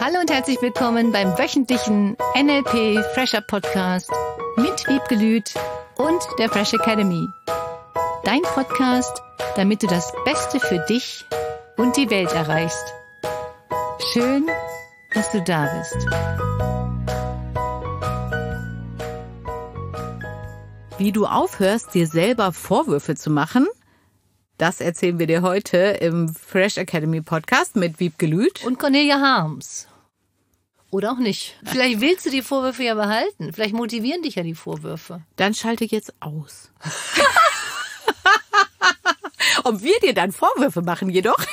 Hallo und herzlich willkommen beim wöchentlichen NLP Fresher Podcast mit Wiebke Lüth und der Fresh Academy. Dein Podcast, damit du das Beste für dich und die Welt erreichst. Schön, dass du da bist. Wie du aufhörst, dir selber Vorwürfe zu machen, das erzählen wir dir heute im Fresh Academy Podcast mit Wiebke Lüth und Cornelia Harms. Oder auch nicht. Vielleicht willst du die Vorwürfe ja behalten. Vielleicht motivieren dich ja die Vorwürfe. Dann schalte jetzt aus. Ob wir dir dann Vorwürfe machen jedoch?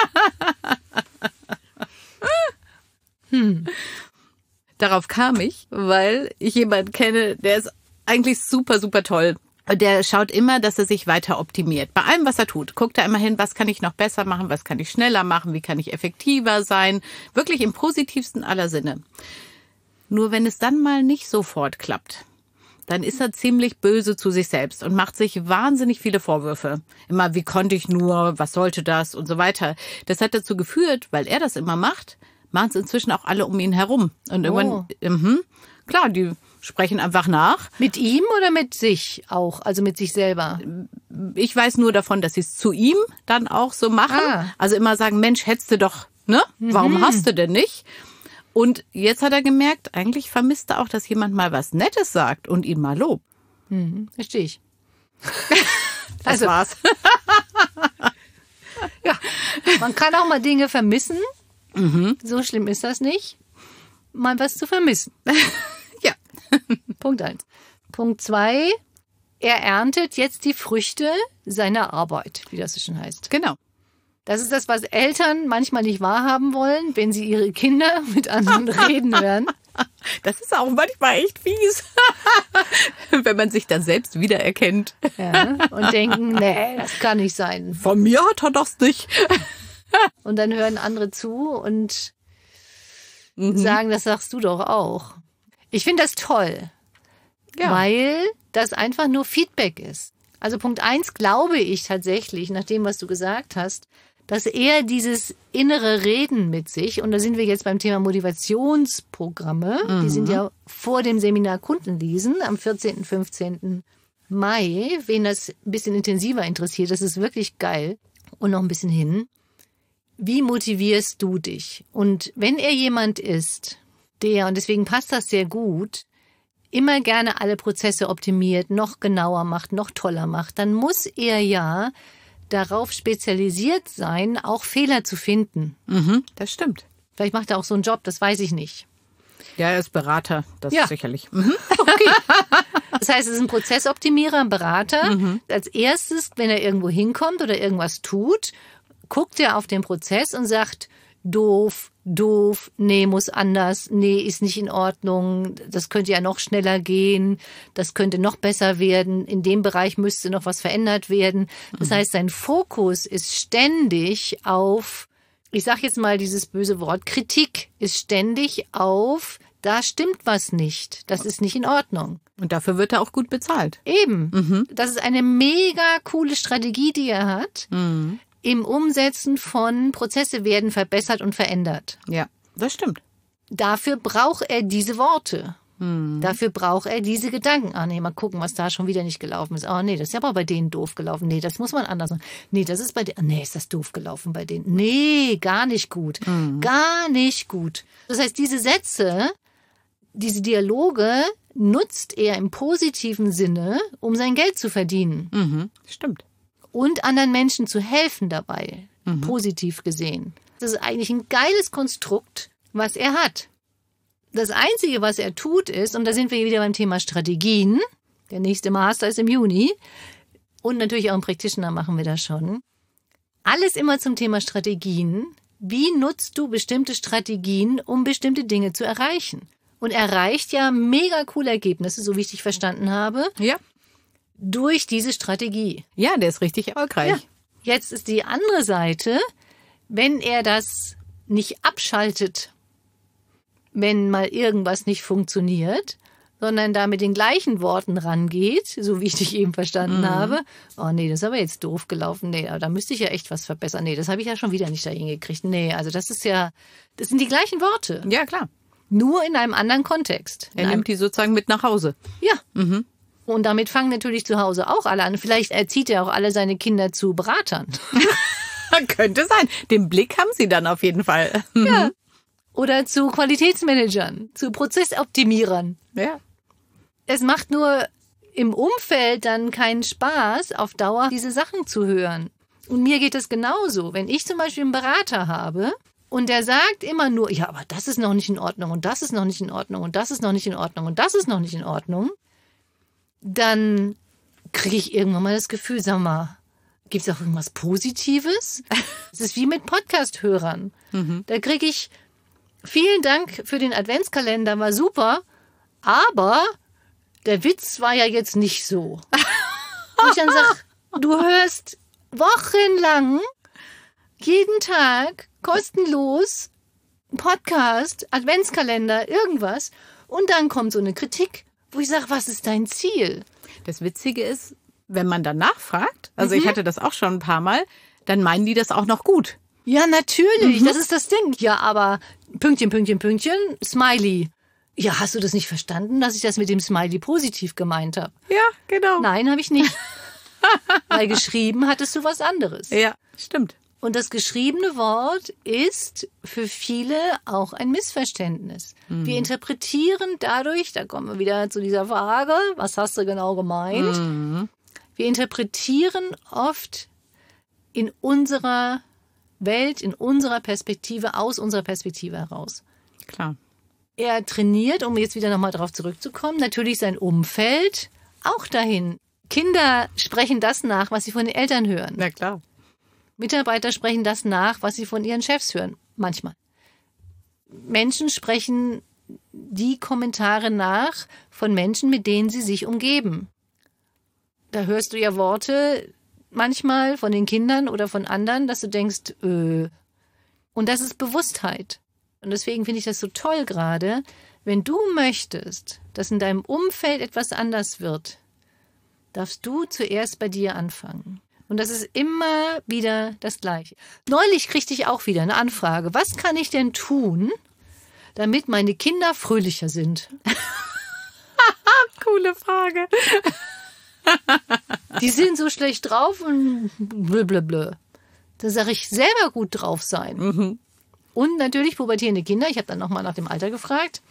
Darauf kam ich, weil ich jemanden kenne, der ist eigentlich super, super toll. Der schaut immer, dass er sich weiter optimiert. Bei allem, was er tut, guckt er immer hin, was kann ich noch besser machen, was kann ich schneller machen, wie kann ich effektiver sein. Wirklich im positivsten aller Sinne. Nur wenn es dann mal nicht sofort klappt, dann ist er ziemlich böse zu sich selbst und macht sich wahnsinnig viele Vorwürfe. Immer, wie konnte ich nur, was sollte das und so weiter. Das hat dazu geführt, weil er das immer macht, machen es inzwischen auch alle um ihn herum. Und irgendwann, klar, die sprechen einfach nach. Mit ihm oder mit sich auch? Also mit sich selber? Ich weiß nur davon, dass sie es zu ihm dann auch so machen. Also immer sagen, Mensch, hättest du doch, ne? Warum hast du denn nicht? Und jetzt hat er gemerkt, eigentlich vermisst er auch, dass jemand mal was Nettes sagt und ihn mal lobt. Verstehe ich. Das war's. Ja, man kann auch mal Dinge vermissen. So schlimm ist das nicht. Mal was zu vermissen. Ja. Punkt 1. Punkt 2. Er erntet jetzt die Früchte seiner Arbeit, wie das so schön heißt. Genau. Das ist das, was Eltern manchmal nicht wahrhaben wollen, wenn sie ihre Kinder mit anderen reden hören. Das ist auch manchmal echt fies, wenn man sich dann selbst wiedererkennt. Ja, und denken, nee, das kann nicht sein. Von mir hat er das nicht. Und dann hören andere zu und sagen, das sagst du doch auch. Ich finde das toll, weil das einfach nur Feedback ist. Also Punkt 1 glaube ich tatsächlich, nach dem, was du gesagt hast, dass er dieses innere Reden mit sich, und da sind wir jetzt beim Thema Motivationsprogramme, die sind ja vor dem Seminar Kundenlesen am 14. 15. Mai, wen das ein bisschen intensiver interessiert, das ist wirklich geil und noch ein bisschen hin. Wie motivierst du dich? Und wenn er jemand ist, der, und deswegen passt das sehr gut, immer gerne alle Prozesse optimiert, noch genauer macht, noch toller macht, dann muss er ja darauf spezialisiert sein, auch Fehler zu finden. Das stimmt. Vielleicht macht er auch so einen Job, das weiß ich nicht. Ja, er ist Berater, das sicherlich. Okay. Das heißt, es ist ein Prozessoptimierer, ein Berater. Als erstes, wenn er irgendwo hinkommt oder irgendwas tut, guckt er auf den Prozess und sagt, doof, nee, muss anders, nee, ist nicht in Ordnung, das könnte ja noch schneller gehen, das könnte noch besser werden, in dem Bereich müsste noch was verändert werden. Das heißt, sein Fokus ist ständig auf, ich sage jetzt mal dieses böse Wort, Kritik ist ständig auf, da stimmt was nicht, das ist nicht in Ordnung. Und dafür wird er auch gut bezahlt. Eben, das ist eine mega coole Strategie, die er hat. Im Umsetzen von Prozesse werden verbessert und verändert. Ja, das stimmt. Dafür braucht er diese Worte. Dafür braucht er diese Gedanken. Ah, nee, mal gucken, was da schon wieder nicht gelaufen ist. Oh, nee, das ist aber bei denen doof gelaufen. Nee, das muss man anders machen. Nee, das ist bei denen. Nee, ist das doof gelaufen bei denen. Nee, gar nicht gut. Gar nicht gut. Das heißt, diese Sätze, diese Dialoge nutzt er im positiven Sinne, um sein Geld zu verdienen. Stimmt. Und anderen Menschen zu helfen dabei, positiv gesehen. Das ist eigentlich ein geiles Konstrukt, was er hat. Das Einzige, was er tut, ist, und da sind wir wieder beim Thema Strategien, der nächste Master ist im Juni, und natürlich auch im Practitioner machen wir das schon, alles immer zum Thema Strategien. Wie nutzt du bestimmte Strategien, um bestimmte Dinge zu erreichen? Und erreicht ja mega coole Ergebnisse, so wie ich dich verstanden habe. Ja. Durch diese Strategie. Ja, der ist richtig erfolgreich. Ja. Jetzt ist die andere Seite, wenn er das nicht abschaltet, wenn mal irgendwas nicht funktioniert, sondern da mit den gleichen Worten rangeht, so wie ich dich eben verstanden habe. Oh nee, das ist aber jetzt doof gelaufen. Nee, da müsste ich ja echt was verbessern. Nee, das habe ich ja schon wieder nicht da hingekriegt. Nee, also das sind die gleichen Worte. Ja, klar. Nur in einem anderen Kontext. Er nimmt die sozusagen mit nach Hause. Ja. Und damit fangen natürlich zu Hause auch alle an. Vielleicht erzieht er auch alle seine Kinder zu Beratern. Könnte sein. Den Blick haben sie dann auf jeden Fall. Ja. Oder zu Qualitätsmanagern, zu Prozessoptimierern. Ja. Es macht nur im Umfeld dann keinen Spaß, auf Dauer diese Sachen zu hören. Und mir geht es genauso. Wenn ich zum Beispiel einen Berater habe und der sagt immer nur, ja, aber das ist noch nicht in Ordnung und das ist noch nicht in Ordnung und das ist noch nicht in Ordnung und das ist noch nicht in Ordnung, dann kriege ich irgendwann mal das Gefühl, sag mal, gibt es auch irgendwas Positives? Es ist wie mit Podcast-Hörern. Da kriege ich, vielen Dank für den Adventskalender, war super, aber der Witz war ja jetzt nicht so. Und ich dann sage, du hörst wochenlang, jeden Tag, kostenlos, Podcast, Adventskalender, irgendwas. Und dann kommt so eine Kritik, wo ich sage, was ist dein Ziel? Das Witzige ist, wenn man dann nachfragt, also ich hatte das auch schon ein paar Mal, dann meinen die das auch noch gut. Ja, natürlich, das ist das Ding. Ja, aber Pünktchen, Pünktchen, Pünktchen, Smiley. Ja, hast du das nicht verstanden, dass ich das mit dem Smiley positiv gemeint habe? Ja, genau. Nein, habe ich nicht. Weil geschrieben hattest du was anderes. Ja, stimmt. Und das geschriebene Wort ist für viele auch ein Missverständnis. Wir interpretieren dadurch, da kommen wir wieder zu dieser Frage, was hast du genau gemeint? Wir interpretieren oft in unserer Welt, in unserer Perspektive, aus unserer Perspektive heraus. Klar. Er trainiert, um jetzt wieder nochmal darauf zurückzukommen, natürlich sein Umfeld auch dahin. Kinder sprechen das nach, was sie von den Eltern hören. Na klar. Mitarbeiter sprechen das nach, was sie von ihren Chefs hören. Manchmal. Menschen sprechen die Kommentare nach von Menschen, mit denen sie sich umgeben. Da hörst du ja Worte manchmal von den Kindern oder von anderen, dass du denkst, Und das ist Bewusstheit. Und deswegen finde ich das so toll gerade, wenn du möchtest, dass in deinem Umfeld etwas anders wird, darfst du zuerst bei dir anfangen. Und das ist immer wieder das Gleiche. Neulich kriegte ich auch wieder eine Anfrage. Was kann ich denn tun, damit meine Kinder fröhlicher sind? Coole Frage. Die sind so schlecht drauf und blablabla. Da sage ich, selber gut drauf sein. Und natürlich pubertierende Kinder, ich habe dann nochmal nach dem Alter gefragt,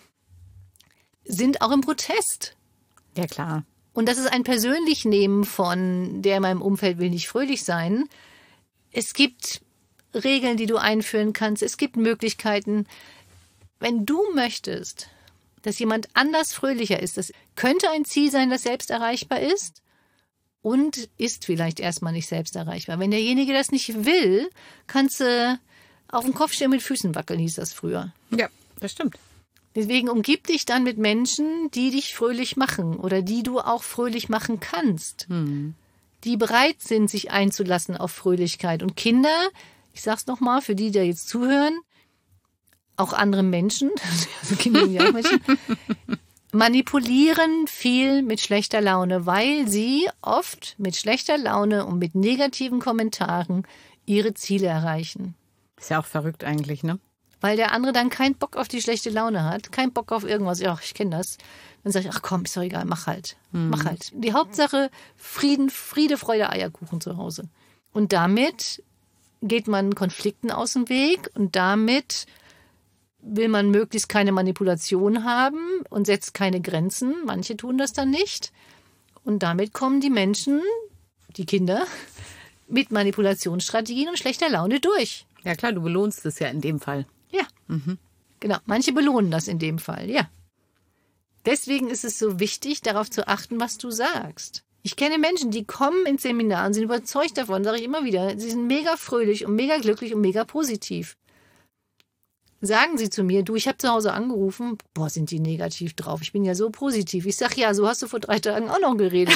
sind auch im Protest. Ja, klar. Und das ist ein Persönlichnehmen von, der in meinem Umfeld will nicht fröhlich sein. Es gibt Regeln, die du einführen kannst. Es gibt Möglichkeiten. Wenn du möchtest, dass jemand anders fröhlicher ist, das könnte ein Ziel sein, das selbst erreichbar ist und ist vielleicht erstmal nicht selbst erreichbar. Wenn derjenige das nicht will, kannst du auf den Kopf stehen, mit Füßen wackeln, hieß das früher. Ja, das stimmt. Deswegen umgib dich dann mit Menschen, die dich fröhlich machen oder die du auch fröhlich machen kannst. Die bereit sind, sich einzulassen auf Fröhlichkeit. Und Kinder, ich sag's nochmal, für die, die jetzt zuhören, auch andere Menschen, also Kinder sind ja auch Menschen, manipulieren viel mit schlechter Laune, weil sie oft mit schlechter Laune und mit negativen Kommentaren ihre Ziele erreichen. Ist ja auch verrückt eigentlich, ne? Weil der andere dann keinen Bock auf die schlechte Laune hat, keinen Bock auf irgendwas. Ja, ich kenne das. Dann sage ich, ach komm, ist doch egal, mach halt. Mach halt. Die Hauptsache Friede, Freude, Eierkuchen zu Hause. Und damit geht man Konflikten aus dem Weg und damit will man möglichst keine Manipulation haben und setzt keine Grenzen. Manche tun das dann nicht. Und damit kommen die Menschen, die Kinder, mit Manipulationsstrategien und schlechter Laune durch. Ja klar, du belohnst es ja in dem Fall. Ja, genau. Manche belohnen das in dem Fall, ja. Deswegen ist es so wichtig, darauf zu achten, was du sagst. Ich kenne Menschen, die kommen ins Seminar und sind überzeugt davon, sage ich immer wieder, sie sind mega fröhlich und mega glücklich und mega positiv. Sagen sie zu mir, du, ich habe zu Hause angerufen, boah, sind die negativ drauf, ich bin ja so positiv. Ich sage, ja, so hast du vor 3 Tagen auch noch geredet.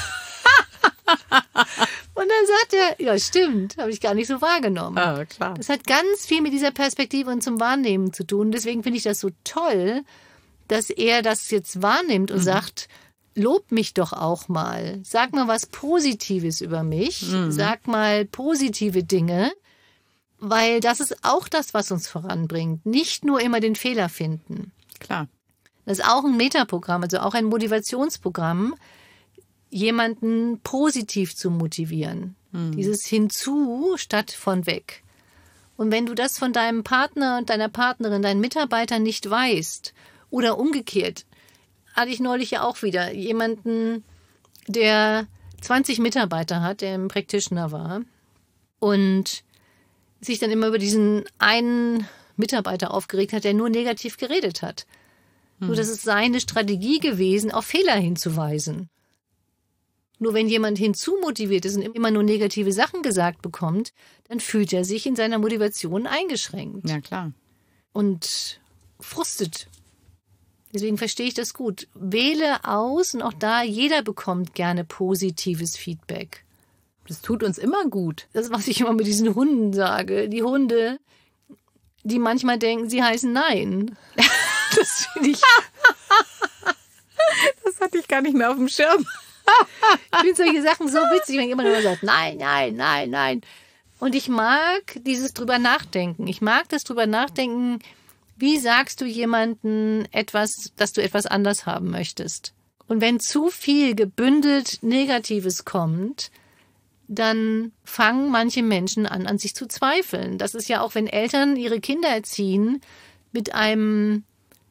Und dann sagt er, ja stimmt, habe ich gar nicht so wahrgenommen. Ah, klar. Das hat ganz viel mit dieser Perspektive und zum Wahrnehmen zu tun. Deswegen finde ich das so toll, dass er das jetzt wahrnimmt und sagt, lob mich doch auch mal. Sag mal was Positives über mich. Sag mal positive Dinge. Weil das ist auch das, was uns voranbringt. Nicht nur immer den Fehler finden. Klar. Das ist auch ein Metaprogramm, also auch ein Motivationsprogramm, jemanden positiv zu motivieren. Dieses Hinzu statt von weg. Und wenn du das von deinem Partner und deiner Partnerin, deinen Mitarbeitern nicht weißt oder umgekehrt, hatte ich neulich ja auch wieder jemanden, der 20 Mitarbeiter hat, der im Practitioner war und sich dann immer über diesen einen Mitarbeiter aufgeregt hat, der nur negativ geredet hat. Nur das ist seine Strategie gewesen, auf Fehler hinzuweisen. Nur wenn jemand hinzumotiviert ist und immer nur negative Sachen gesagt bekommt, dann fühlt er sich in seiner Motivation eingeschränkt. Ja, klar. Und frustet. Deswegen verstehe ich das gut. Wähle aus und auch da, jeder bekommt gerne positives Feedback. Das tut uns immer gut. Das, was ich immer mit diesen Hunden sage. Die Hunde, die manchmal denken, sie heißen Nein. Das finde ich... Das hatte ich gar nicht mehr auf dem Schirm. Ich finde solche Sachen so witzig, wenn jemand immer sagt, nein, nein, nein, nein. Und ich mag dieses drüber nachdenken. Ich mag das drüber nachdenken, wie sagst du jemandem etwas, dass du etwas anders haben möchtest. Und wenn zu viel gebündelt Negatives kommt, dann fangen manche Menschen an sich zu zweifeln. Das ist ja auch, wenn Eltern ihre Kinder erziehen mit einem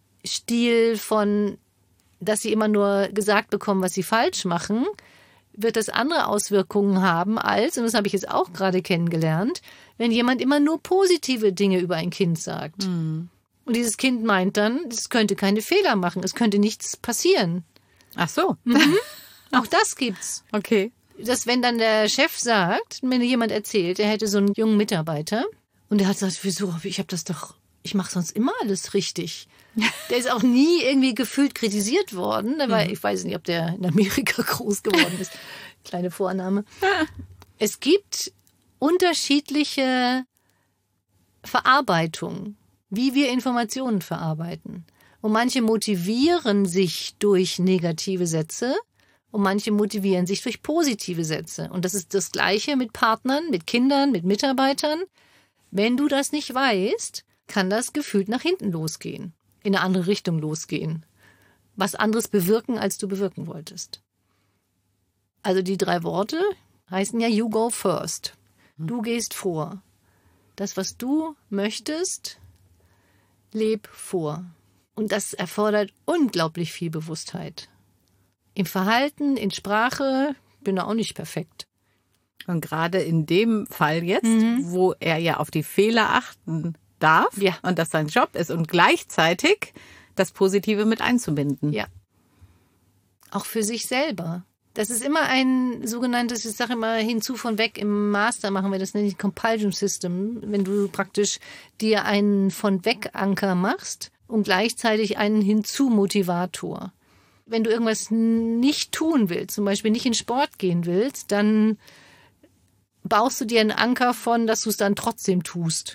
Stil von, dass sie immer nur gesagt bekommen, was sie falsch machen, wird das andere Auswirkungen haben als, und das habe ich jetzt auch gerade kennengelernt, wenn jemand immer nur positive Dinge über ein Kind sagt. Und dieses Kind meint dann, es könnte keine Fehler machen, es könnte nichts passieren. Ach so. Auch das gibt's. Okay. Dass wenn dann der Chef sagt, wenn jemand erzählt, er hätte so einen jungen Mitarbeiter und der hat gesagt, wieso, ich mache sonst immer alles richtig. Der ist auch nie irgendwie gefühlt kritisiert worden. Ich weiß nicht, ob der in Amerika groß geworden ist. Kleine Vorannahme. Es gibt unterschiedliche Verarbeitung, wie wir Informationen verarbeiten. Und manche motivieren sich durch negative Sätze und manche motivieren sich durch positive Sätze. Und das ist das Gleiche mit Partnern, mit Kindern, mit Mitarbeitern. Wenn du das nicht weißt, kann das gefühlt nach hinten losgehen, in eine andere Richtung losgehen. Was anderes bewirken, als du bewirken wolltest. Also die 3 Worte heißen ja you go first. Du gehst vor. Das, was du möchtest, leb vor. Und das erfordert unglaublich viel Bewusstheit. Im Verhalten, in Sprache, bin auch nicht perfekt. Und gerade in dem Fall jetzt, wo er ja auf die Fehler achten darf und das sein Job ist und gleichzeitig das Positive mit einzubinden. Ja. Auch für sich selber. Das ist immer ein sogenanntes, ich sage immer hinzu von weg, im Master machen wir das, nenne ich Compulsion System, wenn du praktisch dir einen von weg Anker machst und gleichzeitig einen Hinzu-Motivator. Wenn du irgendwas nicht tun willst, zum Beispiel nicht in Sport gehen willst, dann baust du dir einen Anker von, dass du es dann trotzdem tust.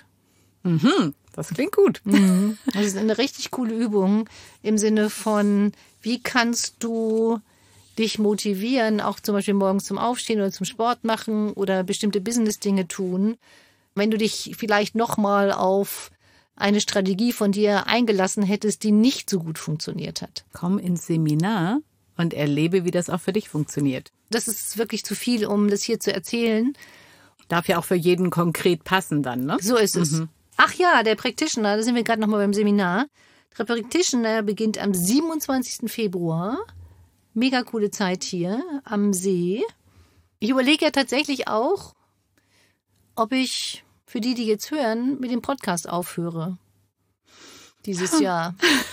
Das klingt gut. Das ist eine richtig coole Übung im Sinne von, wie kannst du dich motivieren, auch zum Beispiel morgens zum Aufstehen oder zum Sport machen oder bestimmte Business-Dinge tun, wenn du dich vielleicht nochmal auf eine Strategie von dir eingelassen hättest, die nicht so gut funktioniert hat. Komm ins Seminar und erlebe, wie das auch für dich funktioniert. Das ist wirklich zu viel, um das hier zu erzählen. Darf ja auch für jeden konkret passen dann, ne? So ist es. Ach ja, der Practitioner, da sind wir gerade nochmal beim Seminar. Der Practitioner beginnt am 27. Februar. Mega coole Zeit hier am See. Ich überlege ja tatsächlich auch, ob ich für die jetzt hören, mit dem Podcast aufhöre. Dieses Jahr.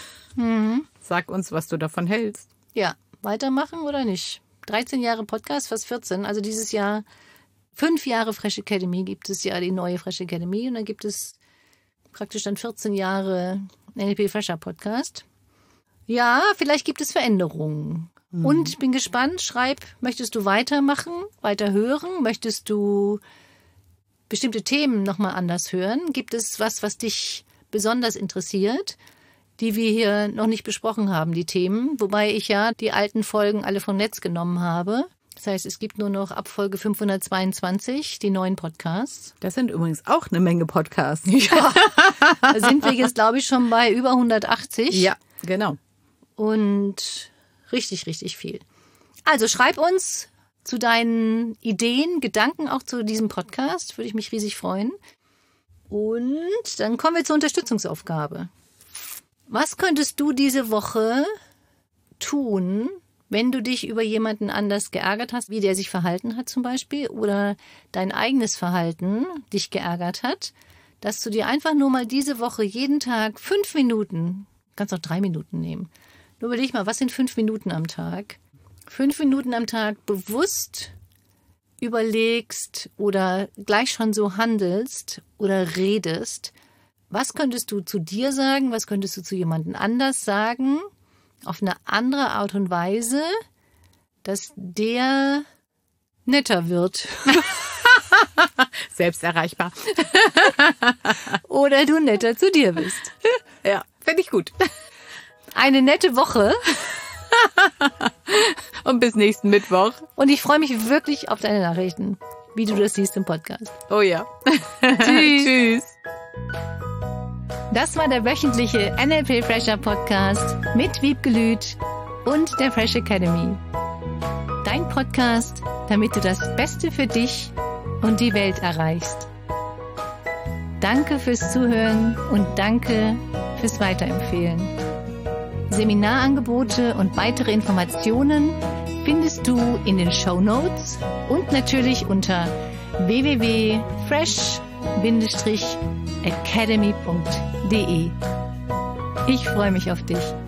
Sag uns, was du davon hältst. Ja, weitermachen oder nicht? 13 Jahre Podcast, fast 14. Also dieses Jahr 5 Jahre Fresh Academy gibt es ja, die neue Fresh Academy. Und dann gibt es praktisch dann 14 Jahre NLP Fresher Podcast. Ja, vielleicht gibt es Veränderungen. Und ich bin gespannt, schreib, möchtest du weitermachen, weiter hören? Möchtest du bestimmte Themen nochmal anders hören? Gibt es was dich besonders interessiert? die wir hier noch nicht besprochen haben, die Themen. Wobei ich ja die alten Folgen alle vom Netz genommen habe. Das heißt, es gibt nur noch ab Folge 522 die neuen Podcasts. Das sind übrigens auch eine Menge Podcasts. Ja, da sind wir jetzt, glaube ich, schon bei über 180. Ja, genau. Und richtig, richtig viel. Also schreib uns zu deinen Ideen, Gedanken auch zu diesem Podcast. Würde ich mich riesig freuen. Und dann kommen wir zur Unterstützungsaufgabe. Was könntest du diese Woche tun, wenn du dich über jemanden anders geärgert hast, wie der sich verhalten hat zum Beispiel, oder dein eigenes Verhalten dich geärgert hat, dass du dir einfach nur mal diese Woche jeden Tag 5 Minuten, kannst auch 3 Minuten nehmen, nur überleg mal, was sind 5 Minuten am Tag? 5 Minuten am Tag bewusst überlegst oder gleich schon so handelst oder redest. Was könntest du zu dir sagen? Was könntest du zu jemandem anders sagen? Auf eine andere Art und Weise, dass der netter wird. Selbst erreichbar. Oder du netter zu dir bist. Ja, finde ich gut. Eine nette Woche. Und bis nächsten Mittwoch. Und ich freue mich wirklich auf deine Nachrichten, wie du das siehst im Podcast. Oh ja. Tschüss. Tschüss. Das war der wöchentliche NLP Fresher Podcast mit Wiebke Lüth und der Fresh Academy. Dein Podcast, damit du das Beste für dich und die Welt erreichst. Danke fürs Zuhören und danke fürs Weiterempfehlen. Seminarangebote und weitere Informationen findest du in den Shownotes und natürlich unter www.fresh-academy.de. Ich freue mich auf dich.